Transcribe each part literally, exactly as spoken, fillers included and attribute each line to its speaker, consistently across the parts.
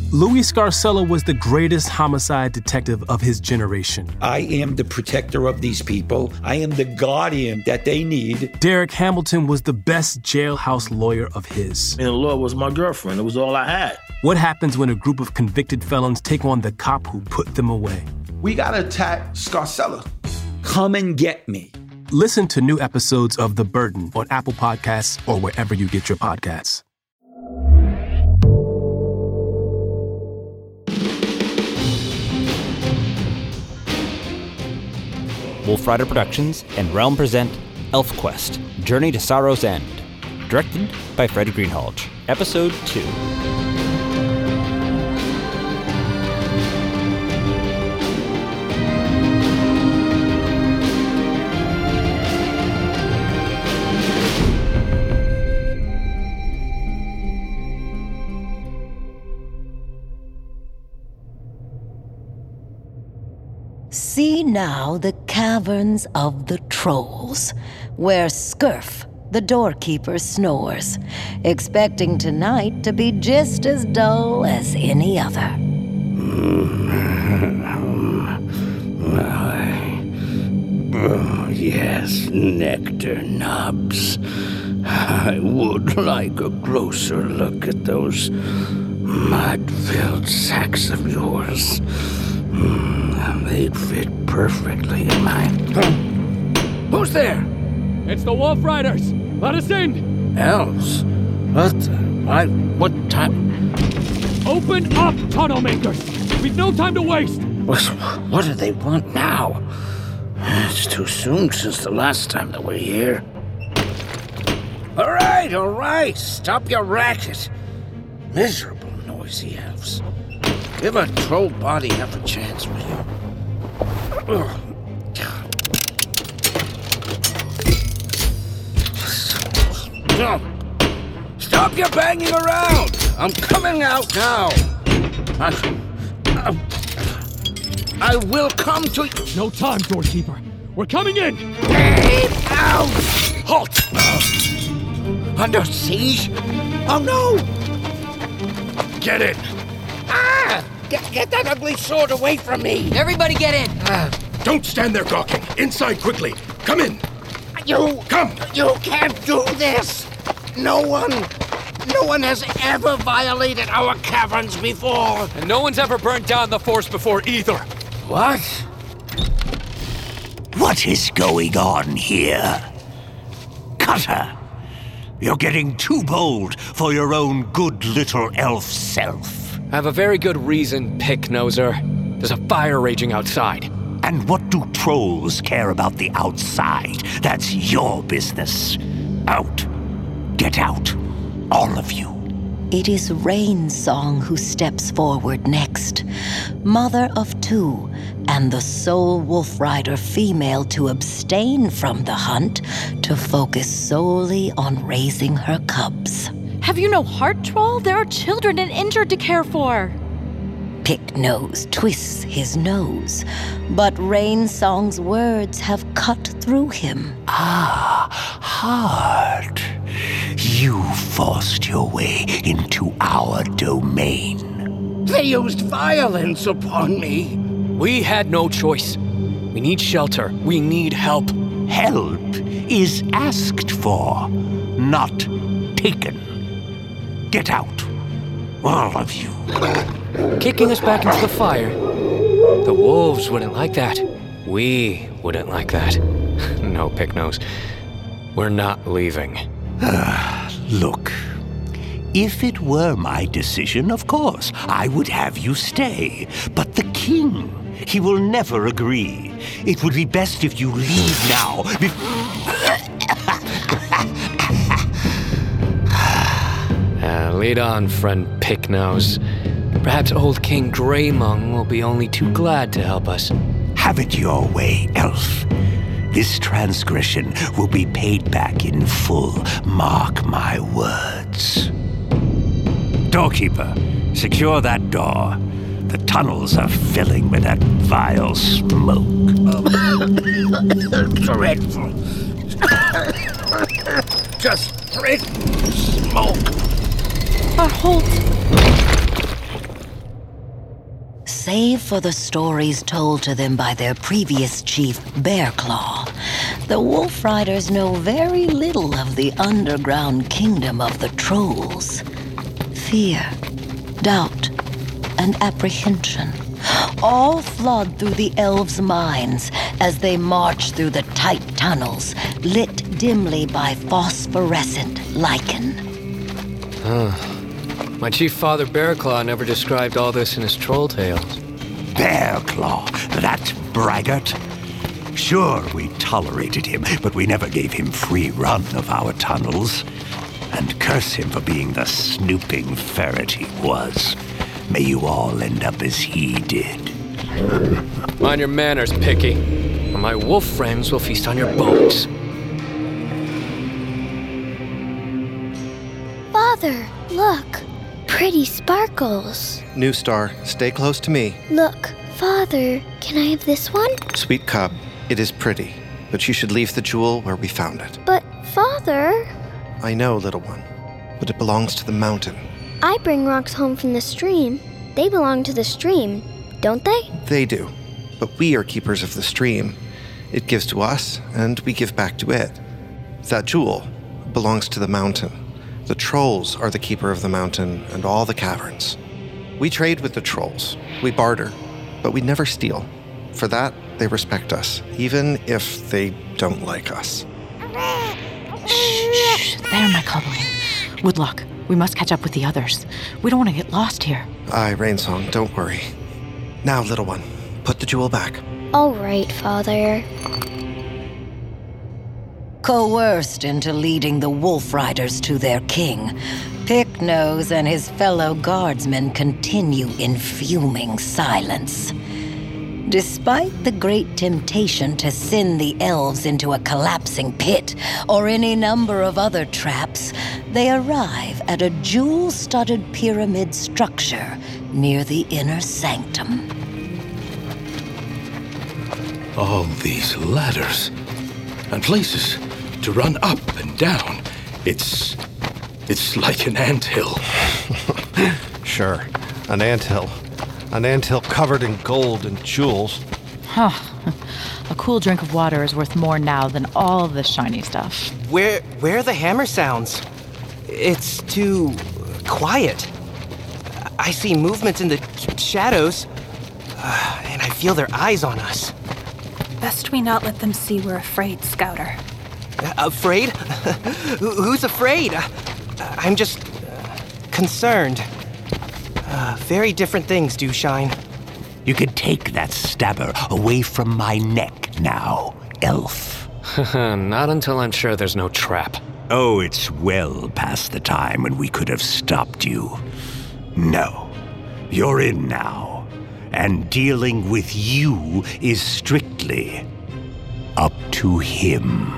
Speaker 1: Louis Scarcella was the greatest homicide detective of his generation.
Speaker 2: I am the protector of these people. I am the guardian that they need.
Speaker 1: Derek Hamilton was the best jailhouse lawyer of his.
Speaker 3: And the law was my girlfriend. It was all I had.
Speaker 1: What happens when a group of convicted felons take on the cop who put them away?
Speaker 4: We gotta attack Scarcella.
Speaker 2: Come and get me.
Speaker 1: Listen to new episodes of The Burden on Apple Podcasts or wherever you get your podcasts.
Speaker 5: Wolfrider Productions and Realm present ElfQuest: Journey to Sorrow's End, directed by Freddie Greenhalgh. Episode two.
Speaker 6: See now the caverns of the trolls, where Scurf, the doorkeeper, snores, expecting tonight to be just as dull as any other.
Speaker 7: Oh, yes, nectar nubs. I would like a closer look at those mud-filled sacks of yours. They'd fit perfectly in my... Huh? Who's there?
Speaker 8: It's the Wolf Riders. Let us in.
Speaker 7: Elves? What the... Why... What time...
Speaker 8: Open up, tunnel makers. We've no time to waste.
Speaker 7: What, what do they want now? It's too soon since the last time that we're here. All right, all right. Stop your racket. Miserable, noisy elves. Give a troll body half a chance, will you? Ugh. Stop your banging around! I'm coming out now! I, I, I will come to you!
Speaker 8: No time, doorkeeper. We're coming in!
Speaker 7: Get out!
Speaker 8: Halt!
Speaker 7: Under siege? Oh no!
Speaker 8: Get in!
Speaker 7: Ah! Get, get that ugly sword away from me!
Speaker 9: Everybody get in!
Speaker 7: Uh,
Speaker 10: Don't stand there gawking. Inside quickly. Come in.
Speaker 7: You...
Speaker 10: Come!
Speaker 7: You can't do this! No one... No one has ever violated our caverns before!
Speaker 8: And no one's ever burned down the force before either.
Speaker 7: What?
Speaker 11: What is going on here? Cutter! You're getting too bold for your own good little elf self.
Speaker 8: I have a very good reason, Picknoser. There's a fire raging outside.
Speaker 11: And what do trolls care about the outside? That's your business. Out. Get out. All of you.
Speaker 6: It is Rainsong who steps forward next, mother of two, and the sole Wolf Rider female to abstain from the hunt to focus solely on raising her cubs.
Speaker 12: Have you no heart, Troll? There are children and injured to care for.
Speaker 6: Picknose twists his nose, but Rainsong's words have cut through him.
Speaker 11: Ah, heart. You forced your way into our domain.
Speaker 7: They used violence upon me.
Speaker 8: We had no choice. We need shelter. We need help.
Speaker 11: Help is asked for, not taken. Get out, all of you.
Speaker 8: Kicking us back into the fire. The wolves wouldn't like that. We wouldn't like that. No, Picknose. We're not leaving.
Speaker 11: Look, if it were my decision, of course, I would have you stay. But the king, he will never agree. It would be best if you leave now. Be-
Speaker 8: uh, lead on, friend Picknose. Perhaps old King Greymung will be only too glad to help us.
Speaker 11: Have it your way, elf. This transgression will be paid back in full. Mark my words. Doorkeeper, secure that door. The tunnels are filling with that vile smoke.
Speaker 7: Dreadful. Just, just, Smoke.
Speaker 12: But Holt...
Speaker 6: save for the stories told to them by their previous chief, Bearclaw, the Wolf Riders know very little of the underground kingdom of the Trolls. Fear, doubt, and apprehension all flood through the elves' minds as they march through the tight tunnels, lit dimly by phosphorescent lichen.
Speaker 8: Huh. My chief father Bearclaw never described all this in his troll tales.
Speaker 11: Bearclaw, that braggart. Sure, we tolerated him, but we never gave him free run of our tunnels. And curse him for being the snooping ferret he was. May you all end up as he did.
Speaker 8: Mind your manners, Picky, or my wolf friends will feast on your bones.
Speaker 9: Father, look. Pretty sparkles.
Speaker 13: New Star, stay close to me.
Speaker 9: Look, Father, can I have this one?
Speaker 13: Sweet cub, it is pretty, but you should leave the jewel where we found it.
Speaker 9: But, Father...
Speaker 13: I know, little one, but it belongs to the mountain.
Speaker 9: I bring rocks home from the stream. They belong to the stream, don't they?
Speaker 13: They do, but we are keepers of the stream. It gives to us, and we give back to it. That jewel belongs to the mountain. The trolls are the keeper of the mountain and all the caverns. We trade with the trolls. We barter, but we never steal. For that, they respect us, even if they don't like us.
Speaker 12: Shh, shh, there, my cuddling. Woodlock, we must catch up with the others. We don't want to get lost here.
Speaker 13: Aye, Rainsong, don't worry. Now, little one, put the jewel back.
Speaker 9: All right, Father.
Speaker 6: Coerced into leading the Wolf Riders to their king, Picknose and his fellow guardsmen continue in fuming silence. Despite the great temptation to send the elves into a collapsing pit or any number of other traps, they arrive at a jewel-studded pyramid structure near the inner sanctum.
Speaker 10: All these ladders and places to run up and down. It's... it's like an anthill.
Speaker 13: Sure, an anthill. An anthill covered in gold and jewels.
Speaker 12: Huh. A cool drink of water is worth more now than all of this shiny stuff.
Speaker 14: Where, where are the hammer sounds? It's too quiet. I see movements in the sh- shadows, uh, and I feel their eyes on us.
Speaker 12: Best we not let them see we're afraid, Scouter.
Speaker 14: Uh, afraid? Who's afraid? Uh, I'm just uh, concerned. Uh, very different things do shine.
Speaker 11: You can take that stabber away from my neck now, elf.
Speaker 8: Not until I'm sure there's no trap.
Speaker 11: Oh, it's well past the time when we could have stopped you. No, you're in now, and dealing with you is strictly up to him.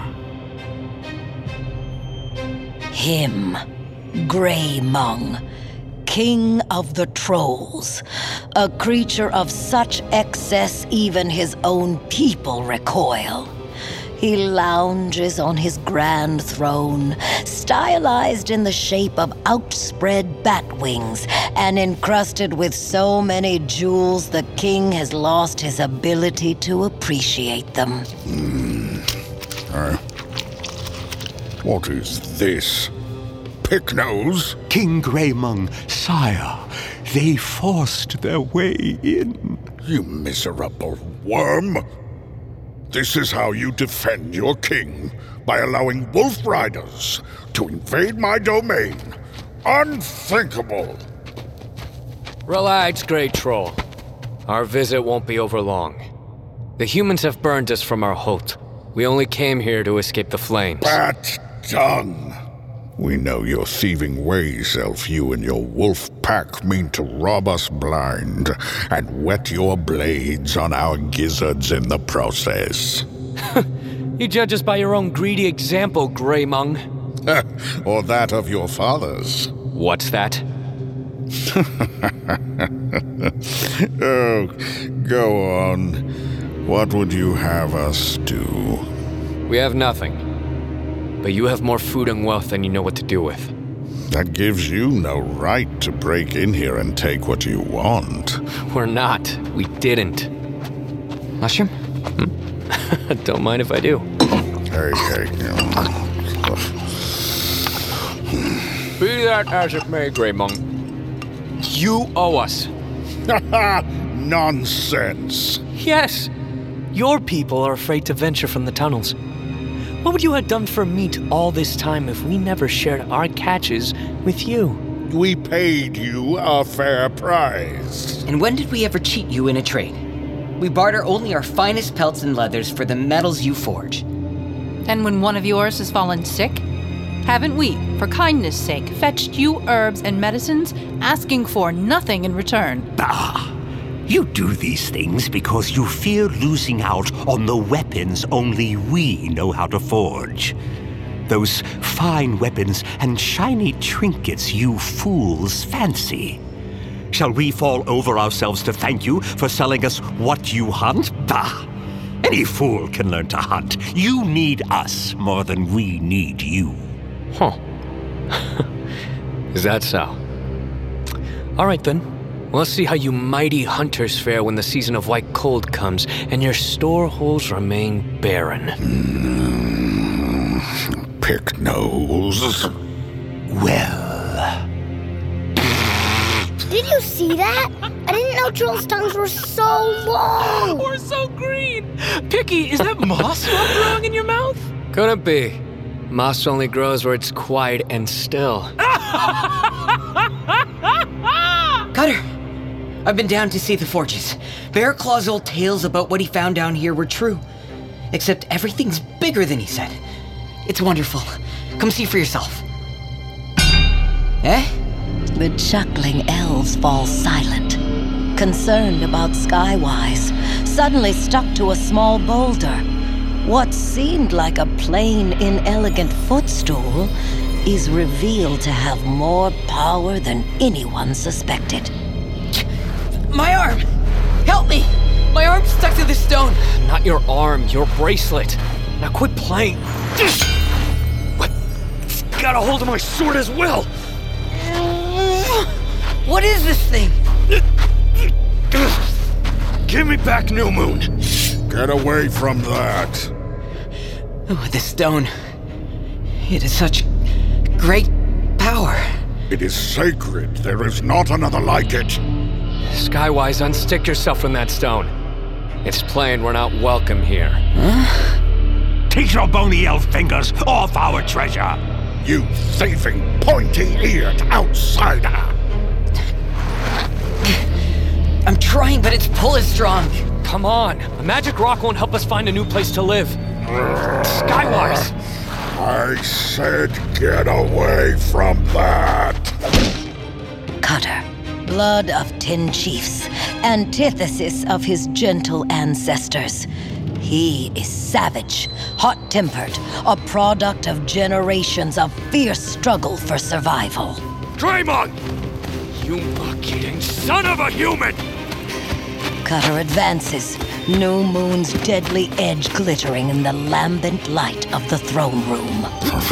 Speaker 6: Him, Grey Mung, King of the Trolls, a creature of such excess even his own people recoil. He lounges on his grand throne, stylized in the shape of outspread bat wings and encrusted with so many jewels the king has lost his ability to appreciate them.
Speaker 15: Hmm. Uh, what is this? Picknose?
Speaker 11: King Greymung, sire, they forced their way in.
Speaker 15: You miserable worm! This is how you defend your king, by allowing wolf riders to invade my domain. Unthinkable!
Speaker 8: Relax, Great Troll. Our visit won't be over long. The humans have burned us from our Holt. We only came here to escape the flames.
Speaker 15: Bat dung! We know your thieving ways, Elf. You and your wolf pack mean to rob us blind and wet your blades on our gizzards in the process.
Speaker 8: You judge us by your own greedy example, Greymung.
Speaker 15: Or that of your fathers.
Speaker 8: What's that?
Speaker 15: Oh, go on. What would you have us do?
Speaker 8: We have nothing. But you have more food and wealth than you know what to do with.
Speaker 15: That gives you no right to break in here and take what you want.
Speaker 8: We're not. We didn't. Mushroom? Hmm? Don't mind if I do.
Speaker 15: Hey, hey.
Speaker 8: Be that as it may, Grey Monk. You owe us.
Speaker 15: Nonsense.
Speaker 8: Yes. Your people are afraid to venture from the tunnels. What would you have done for meat all this time if we never shared our catches with you?
Speaker 15: We paid you a fair price.
Speaker 16: And when did we ever cheat you in a trade? We barter only our finest pelts and leathers for the metals you forge.
Speaker 12: And when one of yours has fallen sick, haven't we, for kindness' sake, fetched you herbs and medicines, asking for nothing in return?
Speaker 11: Bah! You do these things because you fear losing out on the weapons only we know how to forge. Those fine weapons and shiny trinkets you fools fancy. Shall we fall over ourselves to thank you for selling us what you hunt? Bah! Any fool can learn to hunt. You need us more than we need you.
Speaker 8: Huh. Is that so? All right, then. Let's see how you mighty hunters fare when the season of white cold comes and your store holes remain barren.
Speaker 15: Mm, pick nose.
Speaker 11: Well.
Speaker 9: Did you see that? I didn't know trolls' tongues were so long.
Speaker 8: Or so green. Picky, is that moss growing in your mouth? Couldn't be. Moss only grows where it's quiet and still.
Speaker 16: Cutter, I've been down to see the forges. Bear Claw's old tales about what he found down here were true. Except everything's bigger than he said. It's wonderful. Come see for yourself. Eh?
Speaker 6: The chuckling elves fall silent, concerned about Skywise, suddenly stuck to a small boulder. What seemed like a plain, inelegant footstool is revealed to have more power than anyone suspected.
Speaker 16: My arm! Help me! My arm's stuck to the stone!
Speaker 8: Not your arm, your bracelet. Now quit playing. What? It's got a hold of my sword as well!
Speaker 16: What is this thing?
Speaker 15: Give me back New Moon. Get away from that.
Speaker 16: Oh, the stone. It is such great power.
Speaker 15: It is sacred. There is not another like it.
Speaker 8: Skywise, unstick yourself from that stone. It's plain we're not welcome here.
Speaker 11: Huh? Take your bony elf fingers off our treasure!
Speaker 15: You thieving, pointy-eared outsider!
Speaker 16: I'm trying, but its pull is strong.
Speaker 8: Come on. A magic rock won't help us find a new place to live. Skywise!
Speaker 15: I said get away from that!
Speaker 6: Cutter, blood of ten chiefs, antithesis of his gentle ancestors. He is savage, hot-tempered, a product of generations of fierce struggle for survival.
Speaker 10: Draymond! You buck-eating son of a human!
Speaker 6: Cutter advances, New Moon's deadly edge glittering in the lambent light of the throne room.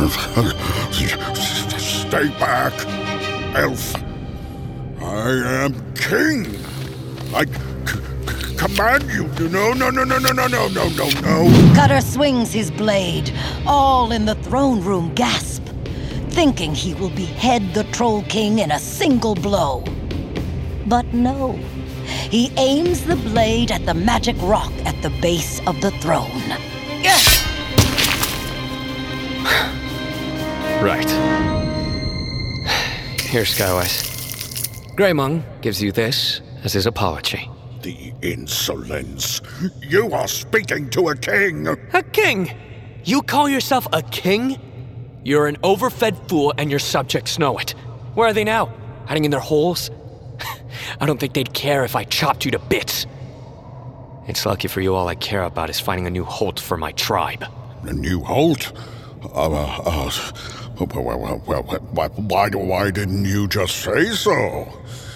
Speaker 15: Stay back, elf. I am king. I c- c- command you. No, no, no, no, no, no, no, no, no, no.
Speaker 6: Cutter swings his blade. All in the throne room gasp, thinking he will behead the Troll King in a single blow. But no. He aims the blade at the magic rock at the base of the throne.
Speaker 8: Right. Here, Skywise. Greymung gives you this as his apology.
Speaker 15: The insolence. You are speaking to a king.
Speaker 8: A king? You call yourself a king? You're an overfed fool and your subjects know it. Where are they now? Hiding in their holes? I don't think they'd care if I chopped you to bits. It's lucky for you all I care about is finding a new holt for my tribe.
Speaker 15: A new holt? Uh, uh, well, well, well, well, why, why didn't you just say so?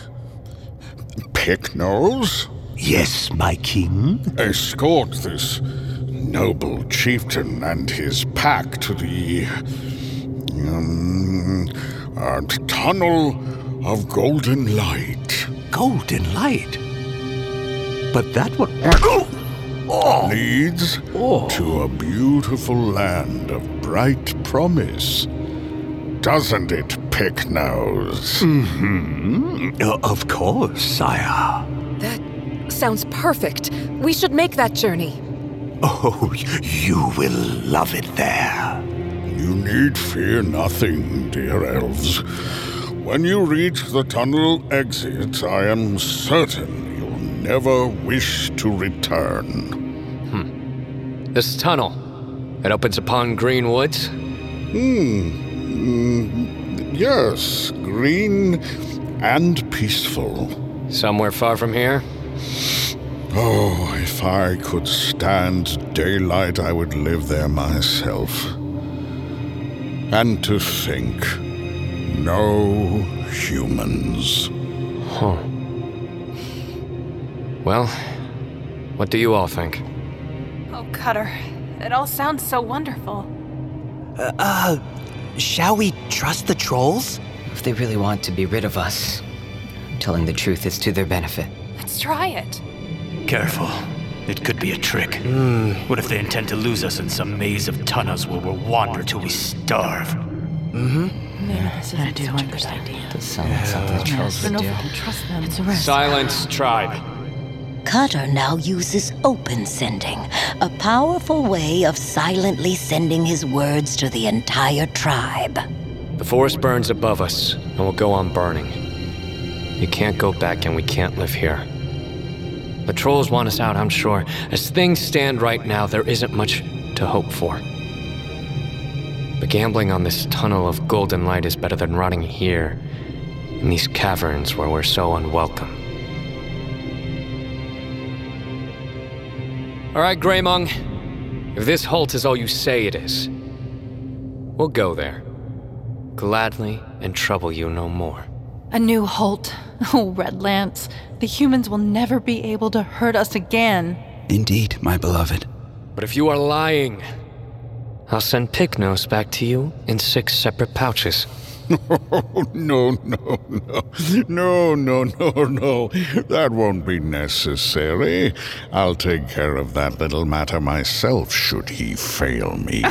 Speaker 15: Picknose?
Speaker 11: Yes, my king?
Speaker 15: Escort this noble chieftain and his pack to the... Um, and Tunnel of Golden Light.
Speaker 11: Golden Light? But that would...
Speaker 15: Oh. Leads oh. to a beautiful land of bright promise. Doesn't it, Picknose?
Speaker 11: Mm-hmm. Uh, of course, sire.
Speaker 17: That sounds perfect. We should make that journey.
Speaker 11: Oh, you will love it there.
Speaker 15: You need fear nothing, dear elves. When you reach the tunnel exit, I am certain you'll never wish to return.
Speaker 8: Hmm. This tunnel, it opens upon green woods?
Speaker 15: Hmm. Mm, yes, green and peaceful.
Speaker 8: Somewhere far from here?
Speaker 15: Oh, if I could stand daylight, I would live there myself. And to think, no humans.
Speaker 8: Huh. Well, what do you all think?
Speaker 12: Oh, Cutter, it all sounds so wonderful.
Speaker 14: Uh, uh, shall we trust the trolls?
Speaker 16: If they really want to be rid of us, telling the truth is to their benefit.
Speaker 12: Let's try it.
Speaker 18: Careful. It could be a trick.
Speaker 14: Mm.
Speaker 18: What if they intend to lose us in some maze of tunnels where we'll wander till we starve?
Speaker 14: Mm-hmm.
Speaker 12: Yeah, this is I do like this idea.
Speaker 16: Does sound like something the trolls would do.
Speaker 12: Trust them. It's a
Speaker 8: risk. Silence, tribe.
Speaker 6: Cutter now uses open sending, a powerful way of silently sending his words to the entire tribe.
Speaker 8: The forest burns above us, and will go on burning. You can't go back, and we can't live here. The trolls want us out, I'm sure. As things stand right now, there isn't much to hope for. But gambling on this tunnel of golden light is better than rotting here, in these caverns where we're so unwelcome. All right, Greymong. If this halt is all you say it is, we'll go there. Gladly and trouble you no more.
Speaker 12: A new halt. Oh, Red Lance. The humans will never be able to hurt us again.
Speaker 11: Indeed, my beloved.
Speaker 8: But if you are lying, I'll send Picknose back to you in six separate pouches.
Speaker 15: Oh, no, no, no. No, no, no, no. That won't be necessary. I'll take care of that little matter myself, should he fail me.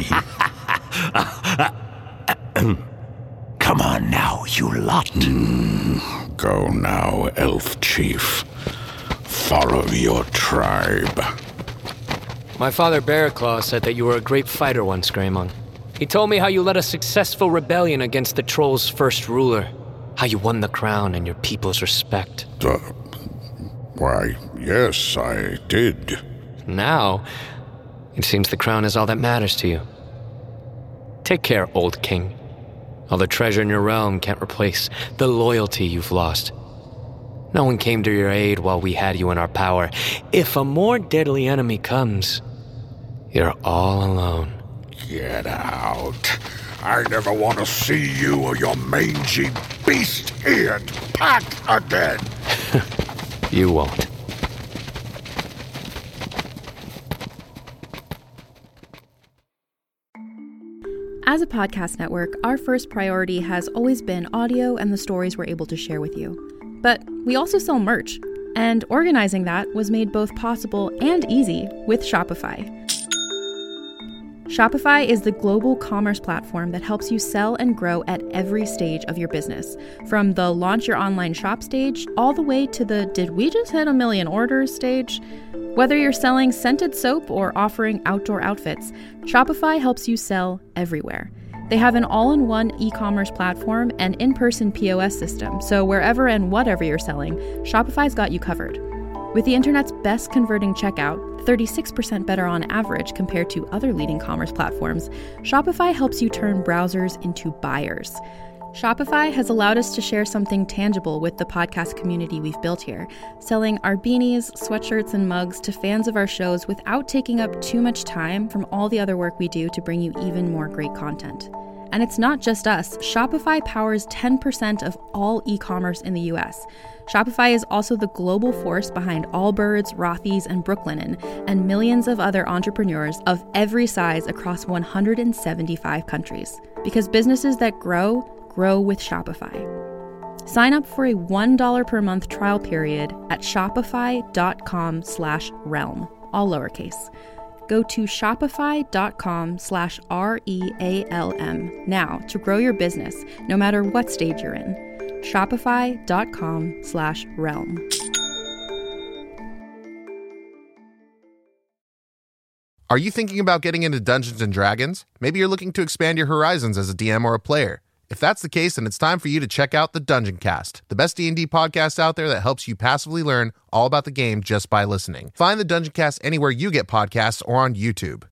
Speaker 11: Come on now, you lot.
Speaker 15: Mm, go now, Elf Chief. Follow your tribe.
Speaker 8: My father Bearclaw said that you were a great fighter once, Greymong. He told me how you led a successful rebellion against the Trolls' first ruler, how you won the crown and your people's respect.
Speaker 15: Uh, why, yes, I did.
Speaker 8: Now, it seems the crown is all that matters to you. Take care, old king. All the treasure in your realm can't replace the loyalty you've lost. No one came to your aid while we had you in our power. If a more deadly enemy comes, you're all alone.
Speaker 15: Get out. I never want to see you or your mangy beast-eared pack again.
Speaker 8: You won't.
Speaker 19: As a podcast network, our first priority has always been audio and the stories we're able to share with you. But we also sell merch, and organizing that was made both possible and easy with Shopify. Shopify is the global commerce platform that helps you sell and grow at every stage of your business, from the launch your online shop stage all the way to the did we just hit a million orders stage. Whether you're selling scented soap or offering outdoor outfits, Shopify helps you sell everywhere. They have an all-in-one e-commerce platform and in-person P O S system, so wherever and whatever you're selling, Shopify's got you covered. With the internet's best converting checkout, thirty-six percent better on average compared to other leading commerce platforms, Shopify helps you turn browsers into buyers. Shopify has allowed us to share something tangible with the podcast community we've built here, selling our beanies, sweatshirts, and mugs to fans of our shows without taking up too much time from all the other work we do to bring you even more great content. And it's not just us. Shopify powers ten percent of all e-commerce in the U S. Shopify is also the global force behind Allbirds, Rothy's, and Brooklinen, and millions of other entrepreneurs of every size across one hundred seventy-five countries. Because businesses that grow grow with Shopify. Sign up for a one dollar per month trial period at shopify.com slash realm, all lowercase. Go to shopify.com slash R-E-A-L-M now to grow your business, no matter what stage you're in. Shopify.com slash realm.
Speaker 20: Are you thinking about getting into Dungeons and Dragons? Maybe you're looking to expand your horizons as a D M or a player. If that's the case, then it's time for you to check out the Dungeon Cast, the best D and D podcast out there that helps you passively learn all about the game just by listening. Find the Dungeon Cast anywhere you get podcasts or on YouTube.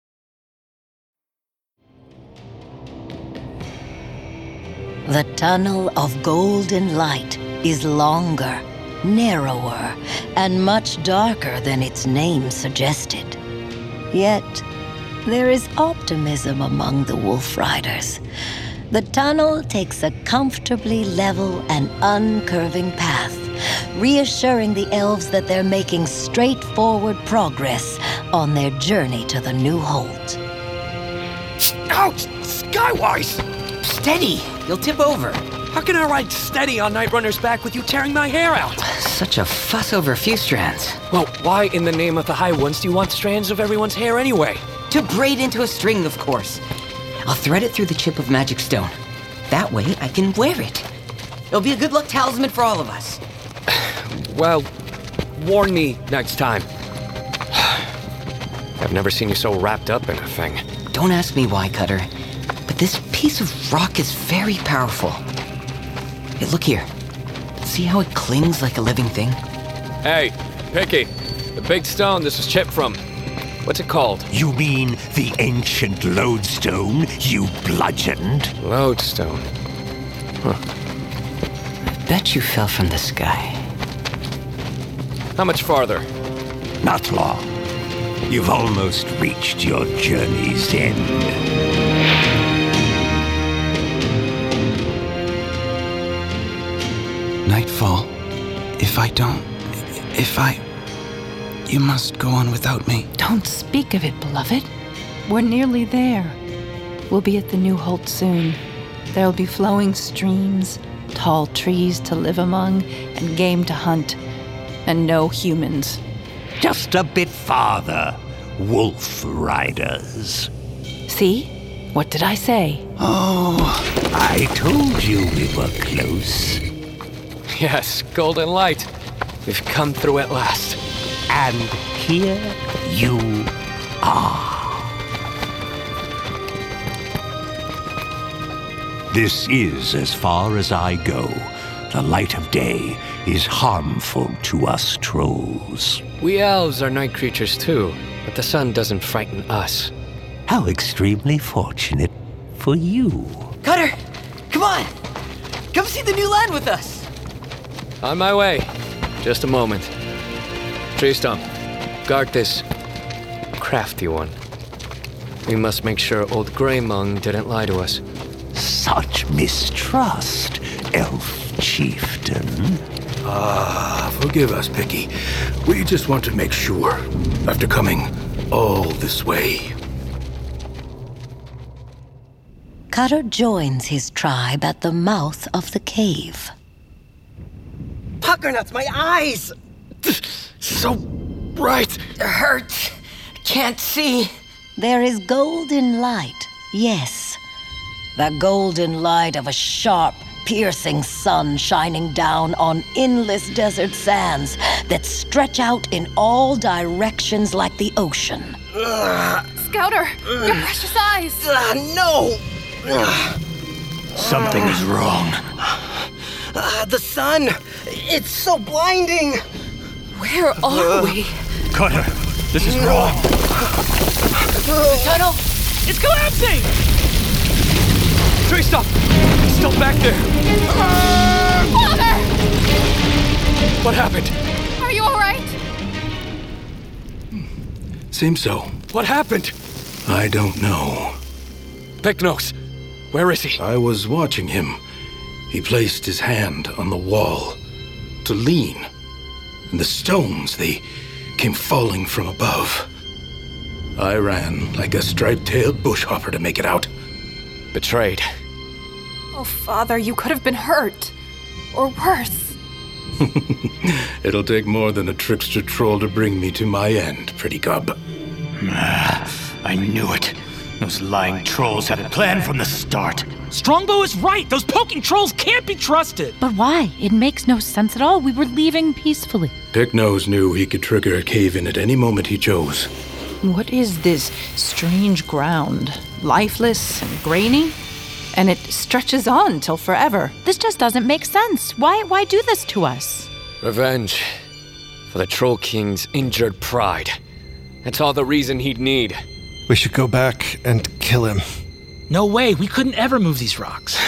Speaker 6: The tunnel of golden light is longer, narrower, and much darker than its name suggested. Yet, there is optimism among the Wolf Riders. The tunnel takes a comfortably level and uncurving path, reassuring the elves that they're making straightforward progress on their journey to the New Holt.
Speaker 8: Ouch! Skywise!
Speaker 16: Steady! You'll tip over.
Speaker 8: How can I ride steady on Night Runner's back with you tearing my hair out?
Speaker 16: Such a fuss over a few strands.
Speaker 8: Well, why in the name of the High Ones do you want strands of everyone's hair anyway?
Speaker 16: To braid into a string, of course. I'll thread it through the chip of Magic Stone. That way, I can wear it. It'll be a good luck talisman for all of us.
Speaker 8: Well, warn me next time. I've never seen you so wrapped up in a thing.
Speaker 16: Don't ask me why, Cutter. But this piece of rock is very powerful. Hey, look here. See how it clings like a living thing?
Speaker 8: Hey, Picky. The big stone this is chipped from. What's it called?
Speaker 11: You mean the ancient lodestone, you bludgeoned?
Speaker 8: Lodestone? Huh.
Speaker 16: I bet you fell from the sky.
Speaker 8: How much farther?
Speaker 11: Not long. You've almost reached your journey's end.
Speaker 21: Nightfall. If I don't... If I... You must go on without me.
Speaker 12: Don't speak of it, beloved. We're nearly there. We'll be at the New Holt soon. There'll be flowing streams, tall trees to live among, and game to hunt. And no humans.
Speaker 11: Just a bit farther, Wolf Riders.
Speaker 12: See? What did I say?
Speaker 11: Oh, I told you we were close.
Speaker 8: Yes, Golden Light. We've come through at last.
Speaker 11: And here you are. This is as far as I go. The light of day is harmful to us trolls.
Speaker 8: We elves are night creatures too, but the sun doesn't frighten us.
Speaker 11: How extremely fortunate for you.
Speaker 16: Cutter, come on! Come see the new land with us!
Speaker 8: On my way. Just a moment. Tree Stump, guard this crafty one. We must make sure old Greymung didn't lie to us.
Speaker 11: Such mistrust, elf chieftain.
Speaker 10: Ah, forgive us, Picky. We just want to make sure, after coming all this way.
Speaker 6: Cutter joins his tribe at the mouth of the cave.
Speaker 16: Puckernuts, my eyes!
Speaker 8: So bright.
Speaker 16: It hurts. Can't see.
Speaker 6: There is golden light, yes. The golden light of a sharp, piercing sun shining down on endless desert sands that stretch out in all directions like the ocean.
Speaker 17: Ugh. Scouter, Ugh. Your precious eyes.
Speaker 16: Uh, no!
Speaker 11: Ugh. Something is wrong.
Speaker 16: Uh, the sun! It's so blinding!
Speaker 17: Where are we?
Speaker 11: Cutter, this is wrong.
Speaker 17: The tunnel is collapsing!
Speaker 8: Tree Stump! He's still back there!
Speaker 17: Father!
Speaker 8: What happened?
Speaker 17: Are you alright?
Speaker 10: Seems so.
Speaker 8: What happened?
Speaker 10: I don't know.
Speaker 8: Pyknos, where is he?
Speaker 10: I was watching him. He placed his hand on the wall to lean. And the stones, they came falling from above. I ran like a striped-tailed bushhopper to make it out.
Speaker 8: Betrayed.
Speaker 17: Oh, Father, you could have been hurt. Or worse.
Speaker 10: It'll take more than a trickster troll to bring me to my end, pretty cub.
Speaker 18: I knew it. Those lying trolls had a plan from the start.
Speaker 8: Strongbow is right. Those poking trolls can't be trusted.
Speaker 12: But why? It makes no sense at all. We were leaving peacefully.
Speaker 10: Picknose knew he could trigger a cave-in at any moment he chose.
Speaker 12: What is this strange ground? Lifeless and grainy? And it stretches on till forever. This just doesn't make sense. Why, why do this to us?
Speaker 8: Revenge. For the Troll King's injured pride. That's all the reason he'd need.
Speaker 13: We should go back and kill him.
Speaker 3: No way, we couldn't ever move these rocks.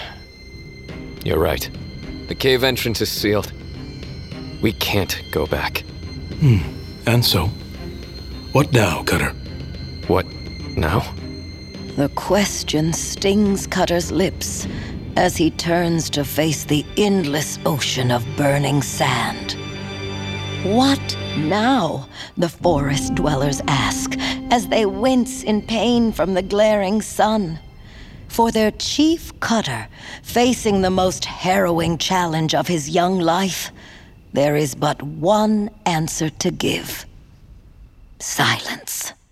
Speaker 8: You're right. The cave entrance is sealed. We can't go back.
Speaker 10: Hmm, and so? What now, Cutter?
Speaker 8: What now?
Speaker 6: The question stings Cutter's lips as he turns to face the endless ocean of burning sand. What now? The forest dwellers ask as they wince in pain from the glaring sun. For their chief Cutter, facing the most harrowing challenge of his young life, there is but one answer to give. Silence.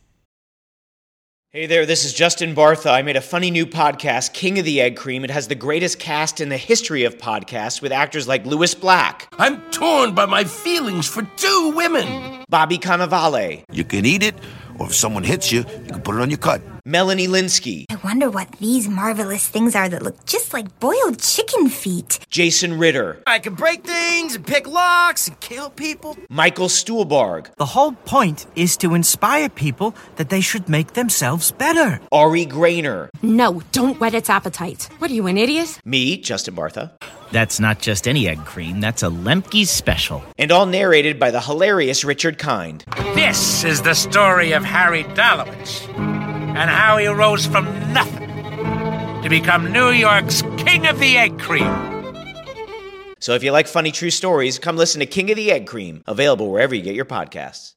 Speaker 22: Hey there, this is Justin Bartha. I made a funny new podcast, King of the Egg Cream. It has the greatest cast in the history of podcasts with actors like Louis Black.
Speaker 23: I'm torn by my feelings for two women.
Speaker 22: Bobby Cannavale.
Speaker 24: You can eat it, or if someone hits you, you can put it on your cut.
Speaker 22: Melanie Linsky.
Speaker 25: I wonder what these marvelous things are that look just like boiled chicken feet.
Speaker 22: Jason Ritter.
Speaker 14: I can break things and pick locks and kill people.
Speaker 22: Michael Stuhlbarg.
Speaker 26: The whole point is to inspire people that they should make themselves better.
Speaker 22: Ari Grainer.
Speaker 17: No, don't whet its appetite. What are you, an idiot?
Speaker 22: Me, Justin Bartha.
Speaker 3: That's not just any egg cream, that's a Lemke's special.
Speaker 22: And all narrated by the hilarious Richard Kind.
Speaker 27: This is the story of Harry Dalowitz and how he rose from nothing to become New York's King of the Egg Cream.
Speaker 22: So if you like funny true stories, come listen to King of the Egg Cream, available wherever you get your podcasts.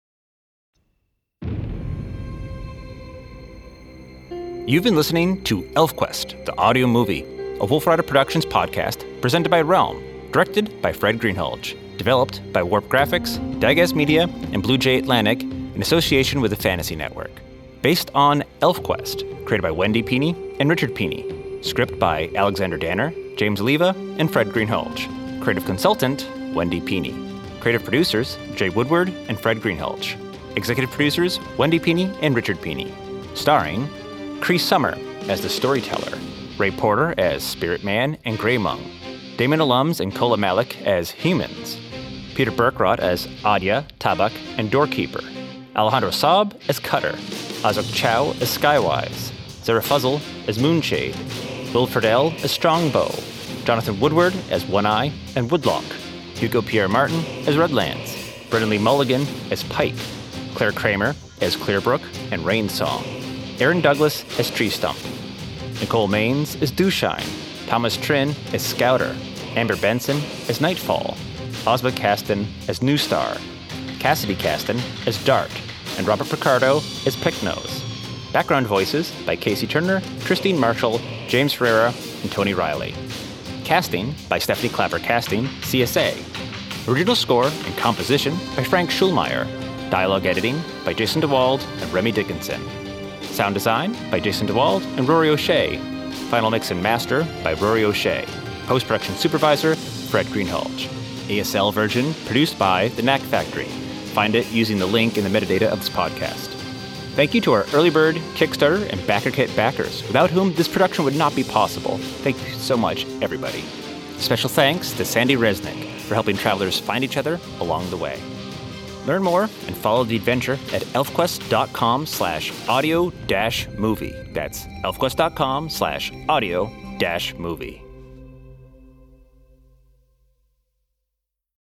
Speaker 5: You've been listening to ElfQuest, the audio movie, a Wolf Rider Productions podcast presented by Realm, directed by Fred Greenhalgh, developed by Warp Graphics, Digas Media, and Blue Jay Atlantic in association with the Fantasy Network. Based on ElfQuest, created by Wendy Peeney and Richard Peeney. Script by Alexander Danner, James Oliva, and Fred Greenhalgh. Creative consultant, Wendy Peeney. Creative producers, Jay Woodward and Fred Greenhalgh. Executive producers, Wendy Peeney and Richard Peeney. Starring Cree Summer as the storyteller, Ray Porter as Spirit Man and Grey Mung, Damon Alums and Kola Malik as humans, Peter Burkrot as Adya, Tabak, and Doorkeeper, Alejandro Saab as Cutter, Azok Chow as Skywise, Sarah Fuzzle as Moonshade, Will Friedel as Strongbow, Jonathan Woodward as One Eye and Woodlock, Hugo Pierre Martin as Redlands, Brendan Lee Mulligan as Pike, Claire Kramer as Clearbrook and Rainsong, Aaron Douglas as Tree Stump, Nicole Maines as Dewshine, Thomas Trin as Scouter, Amber Benson as Nightfall, Osba Caston as New Star, Cassidy Caston as Dart, and Robert Picardo as Picknose. Background voices by Casey Turner, Christine Marshall, James Ferreira, and Tony Riley. Casting by Stephanie Clapper Casting, C S A. Original score and composition by Frank Schulmeyer. Dialogue editing by Jason DeWald and Remy Dickinson. Sound design by Jason DeWald and Rory O'Shea. Final mix and master by Rory O'Shea. Post-production supervisor, Fred Greenhalgh. A S L version produced by The Knack Factory. Find it using the link in the metadata of this podcast. Thank you to our early bird, Kickstarter, and BackerKit backers, without whom this production would not be possible. Thank you so much, everybody. Special thanks to Sandy Resnick for helping travelers find each other along the way. Learn more and follow the adventure at elfquest.com slash audio dash movie. That's elfquest.com slash audio dash movie.